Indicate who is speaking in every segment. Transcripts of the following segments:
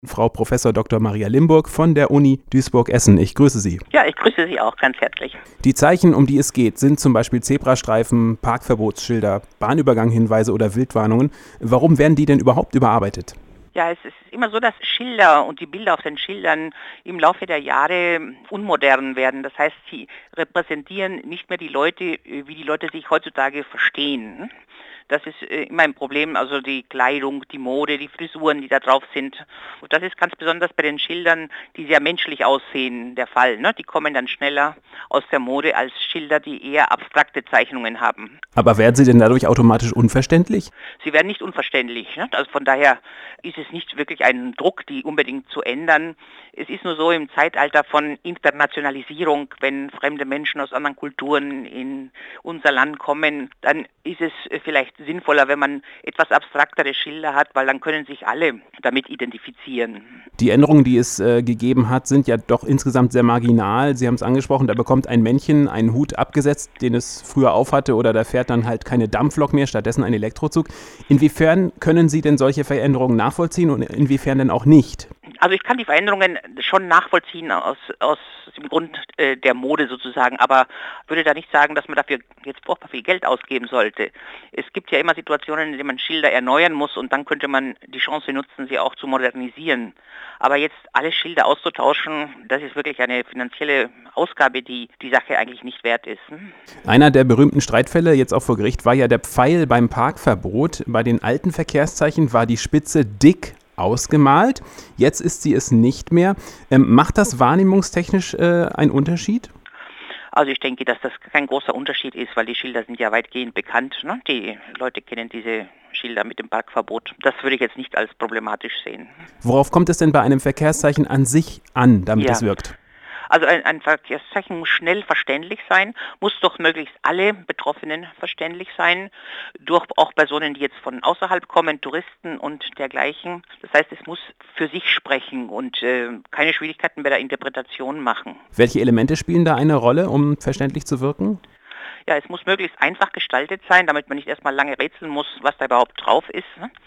Speaker 1: Frau Professor Dr. Maria Limburg von der Uni Duisburg-Essen. Ich grüße Sie.
Speaker 2: Ja, ich grüße Sie auch ganz herzlich.
Speaker 1: Die Zeichen, um die es geht, sind zum Beispiel Zebrastreifen, Parkverbotsschilder, Bahnüberganghinweise oder Wildwarnungen. Warum werden die denn überhaupt überarbeitet?
Speaker 2: Ja, es ist immer so, dass Schilder und die Bilder auf den Schildern im Laufe der Jahre unmodern werden. Das heißt, sie repräsentieren nicht mehr die Leute, wie die Leute sich heutzutage verstehen. Das ist immer ein Problem, also die Kleidung, die Mode, die Frisuren, die da drauf sind. Und das ist ganz besonders bei den Schildern, die sehr menschlich aussehen, der Fall. Ne? Die kommen dann schneller aus der Mode als Schilder, die eher abstrakte Zeichnungen haben.
Speaker 1: Aber werden sie denn dadurch automatisch unverständlich?
Speaker 2: Sie werden nicht unverständlich. Ne? Also von daher ist es nicht wirklich ein Druck, die unbedingt zu ändern. Es ist nur so im Zeitalter von Internationalisierung, wenn fremde Menschen aus anderen Kulturen in unser Land kommen, dann ist es vielleicht sinnvoller, wenn man etwas abstraktere Schilder hat, weil dann können sich alle damit identifizieren.
Speaker 1: Die Änderungen, die es gegeben hat, sind ja doch insgesamt sehr marginal. Sie haben es angesprochen, da bekommt ein Männchen einen Hut abgesetzt, den es früher aufhatte, oder da fährt dann halt keine Dampflok mehr, stattdessen ein Elektrozug. Inwiefern können Sie denn solche Veränderungen nachvollziehen und inwiefern denn auch nicht?
Speaker 2: Also ich kann die Veränderungen schon nachvollziehen aus dem Grund der Mode sozusagen, aber würde da nicht sagen, dass man dafür jetzt furchtbar viel Geld ausgeben sollte. Es gibt ja immer Situationen, in denen man Schilder erneuern muss und dann könnte man die Chance nutzen, sie auch zu modernisieren. Aber jetzt alle Schilder auszutauschen, das ist wirklich eine finanzielle Ausgabe, die die Sache eigentlich nicht wert ist.
Speaker 1: Einer der berühmten Streitfälle jetzt auch vor Gericht war ja der Pfeil beim Parkverbot. Bei den alten Verkehrszeichen war die Spitze dick ausgemalt. Jetzt ist sie es nicht mehr. Macht das wahrnehmungstechnisch einen Unterschied?
Speaker 2: Also ich denke, dass das kein großer Unterschied ist, weil die Schilder sind ja weitgehend bekannt. Ne? Die Leute kennen diese Schilder mit dem Parkverbot. Das würde ich jetzt nicht als problematisch sehen.
Speaker 1: Worauf kommt es denn bei einem Verkehrszeichen an sich an, damit es wirkt?
Speaker 2: Also ein Verkehrszeichen muss schnell verständlich sein, muss doch möglichst alle Betroffenen verständlich sein, durch auch Personen, die jetzt von außerhalb kommen, Touristen und dergleichen. Das heißt, es muss für sich sprechen und keine Schwierigkeiten bei der Interpretation machen.
Speaker 1: Welche Elemente spielen da eine Rolle, um verständlich zu wirken?
Speaker 2: Ja, es muss möglichst einfach gestaltet sein, damit man nicht erstmal lange rätseln muss, was da überhaupt drauf ist.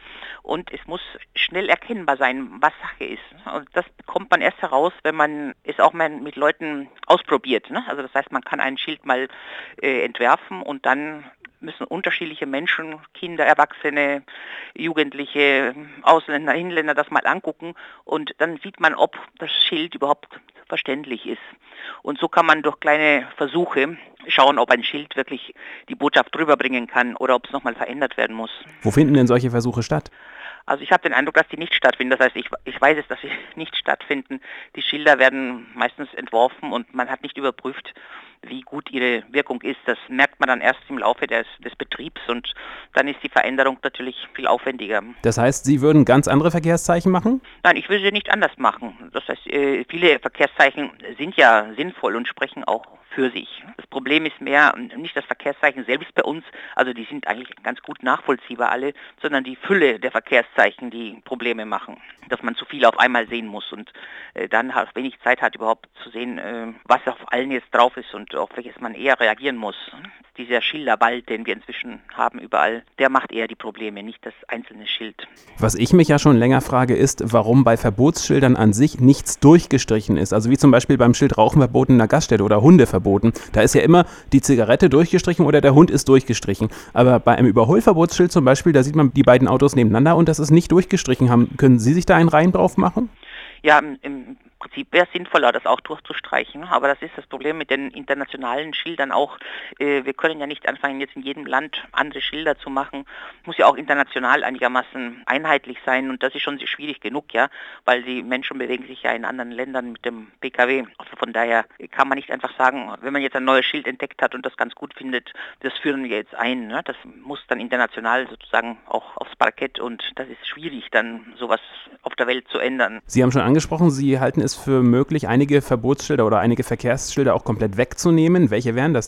Speaker 2: Und es muss schnell erkennbar sein, was Sache ist. Und das bekommt man erst heraus, wenn man es auch mal mit Leuten ausprobiert. Also das heißt, man kann ein Schild mal entwerfen und dann müssen unterschiedliche Menschen, Kinder, Erwachsene, Jugendliche, Ausländer, Inländer das mal angucken und dann sieht man, ob das Schild überhaupt verständlich ist. Und so kann man durch kleine Versuche schauen, ob ein Schild wirklich die Botschaft rüberbringen kann oder ob es nochmal verändert werden muss.
Speaker 1: Wo finden denn solche Versuche statt?
Speaker 2: Also ich habe den Eindruck, dass die nicht stattfinden. Das heißt, ich weiß es, dass sie nicht stattfinden. Die Schilder werden meistens entworfen und man hat nicht überprüft, wie gut ihre Wirkung ist. Das merkt man dann erst im Laufe des Betriebs und dann ist die Veränderung natürlich viel aufwendiger.
Speaker 1: Das heißt, Sie würden ganz andere Verkehrszeichen machen?
Speaker 2: Nein, ich würde sie nicht anders machen. Das heißt, viele Verkehrszeichen sind ja sinnvoll und sprechen auch für sich. Das Problem ist mehr nicht das Verkehrszeichen selbst bei uns, also die sind eigentlich ganz gut nachvollziehbar alle, sondern die Fülle der Verkehrszeichen, die Probleme machen. Dass man zu viel auf einmal sehen muss und dann halt wenig Zeit hat, überhaupt zu sehen, was auf allen jetzt drauf ist und auf welches man eher reagieren muss. Dieser Schilderball, den wir inzwischen haben überall, der macht eher die Probleme, nicht das einzelne Schild.
Speaker 1: Was ich mich ja schon länger frage, ist, warum bei Verbotsschildern an sich nichts durchgestrichen ist. Also wie zum Beispiel beim Schild Rauchen verboten in der Gaststätte oder Hunde verboten. Da ist ja immer die Zigarette durchgestrichen oder der Hund ist durchgestrichen. Aber bei einem Überholverbotsschild zum Beispiel, da sieht man die beiden Autos nebeneinander und das ist nicht durchgestrichen. Können Sie sich da einen Reim drauf machen?
Speaker 2: Ja, im Prinzip wäre es sinnvoller, das auch durchzustreichen. Aber das ist das Problem mit den internationalen Schildern auch. Wir können ja nicht anfangen, jetzt in jedem Land andere Schilder zu machen. Muss ja auch international einigermaßen einheitlich sein und das ist schon schwierig genug, ja, weil die Menschen bewegen sich ja in anderen Ländern mit dem PKW. Also von daher kann man nicht einfach sagen, wenn man jetzt ein neues Schild entdeckt hat und das ganz gut findet, das führen wir jetzt ein. Ne? Das muss dann international sozusagen auch aufs Parkett und das ist schwierig, dann sowas auf der Welt zu ändern.
Speaker 1: Sie haben schon angesprochen, Sie halten es für möglich, einige Verbotsschilder oder einige Verkehrsschilder auch komplett wegzunehmen. Welche wären das denn?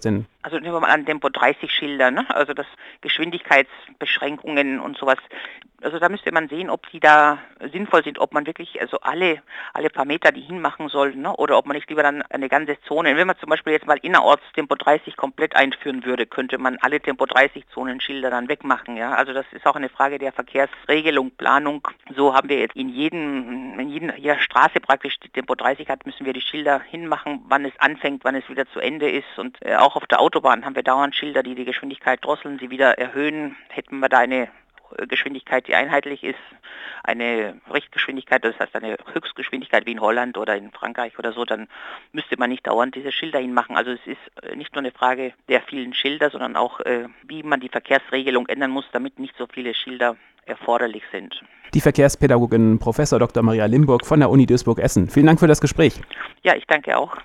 Speaker 2: Also nehmen wir mal an Tempo 30 Schilder, ne? Also das Geschwindigkeitsbeschränkungen und sowas. Also da müsste man sehen, ob die da sinnvoll sind, ob man wirklich also alle paar Meter die hinmachen soll, ne? Oder ob man nicht lieber dann eine ganze Zone, wenn man zum Beispiel jetzt mal innerorts Tempo 30 komplett einführen würde, könnte man alle Tempo 30 Zonenschilder dann wegmachen, ja? Also das ist auch eine Frage der Verkehrsregelung, Planung. So haben wir jetzt in jeder Straße praktisch, die Tempo 30 hat, müssen wir die Schilder hinmachen, wann es anfängt, wann es wieder zu Ende ist. Und auch auf der Autobahn haben wir dauernd Schilder, die Geschwindigkeit drosseln, sie wieder erhöhen. Hätten wir da eine Geschwindigkeit, die einheitlich ist, eine Richtgeschwindigkeit, das heißt eine Höchstgeschwindigkeit wie in Holland oder in Frankreich oder so, dann müsste man nicht dauernd diese Schilder hinmachen. Also es ist nicht nur eine Frage der vielen Schilder, sondern auch, wie man die Verkehrsregelung ändern muss, damit nicht so viele Schilder erforderlich sind.
Speaker 1: Die Verkehrspädagogin Prof. Dr. Maria Limburg von der Uni Duisburg-Essen. Vielen Dank für das Gespräch.
Speaker 2: Ja, ich danke auch.